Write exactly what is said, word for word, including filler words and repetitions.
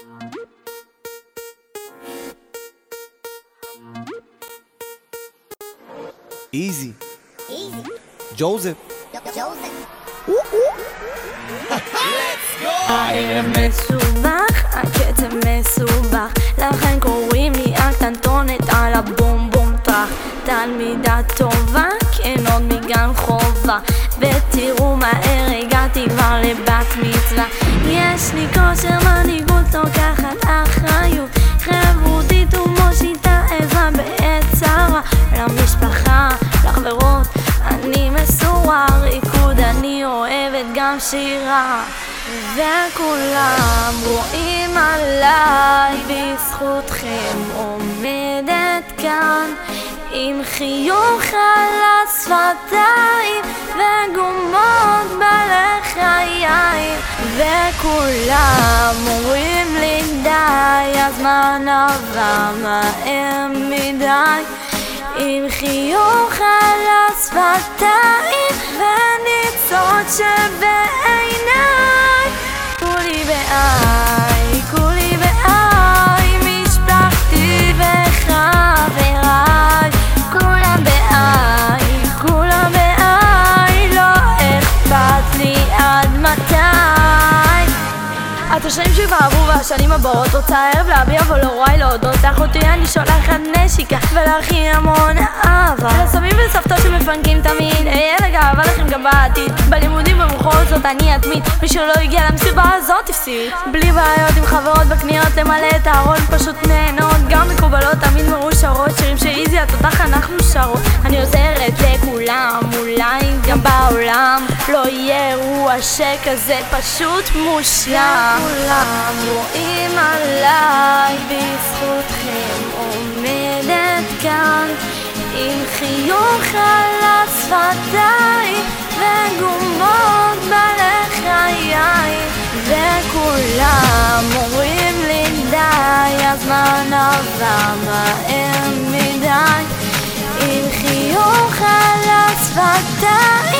Easy. Easy. Joseph. Joseph. הערב מסובך, הקצב מסובך, לכן קוראים לי הקטנטונת על הבום בום טרח. תלמידה טובה, כן עוד מגן חובה, ותראו מהר הגעתי כבר לבת מצווה. יש לי כושר מנהיגות, לוקחת אחריות חברותית ומושיטה עזרה בעת צרה. למשפחה, לחברות, אני מסורה, ריקוד אני אוהבת גם שירה. וכולם רואים עליי, בזכותכם עומדת כאן עם חיוך על השפתיים וגומות בלחיים. וכולם אומרים לי די, הזמן עבר מהר מדי, עם חיוך על השפתיים וניצוץ שבעיניי. כולי בעי, כולי בעי, משפחתי וחבריי, כולם בעי, כולם בעי, לא אכפת לי עד מתי. את השנים שכבר עברו והשנים הבאות, רוצה הערב להביע אבל לא רואה להודות. לאחותי אני שולחת נשיקה ולהכי המון אהבה, לסבים וסבתות שמפנקים תמיד, אהיה לגאווה לכם גם בעתיד. בלימודים במחול זאת אני אתמיד, מי שלא הגיע למסיבה הזאת הפסיד. בלי בעיות עם חברות בקניות, למלא את הארון פשוט נהנות, גם מקובלות תמיד מאושרות, שירים שאיזי התותח אנחנו שרות. אני עוזרת לכולם, אולי גם בעולם לא יהיה אירוע שכזה פשוט מושלם. כולם רואים עליי, בזכותכם עומדת כאן עם חיוך על השפתיים וגומות בלחיים. וכולם אומרים לי די, הזמן עבר מהר מדי, עם חיוך על השפתיים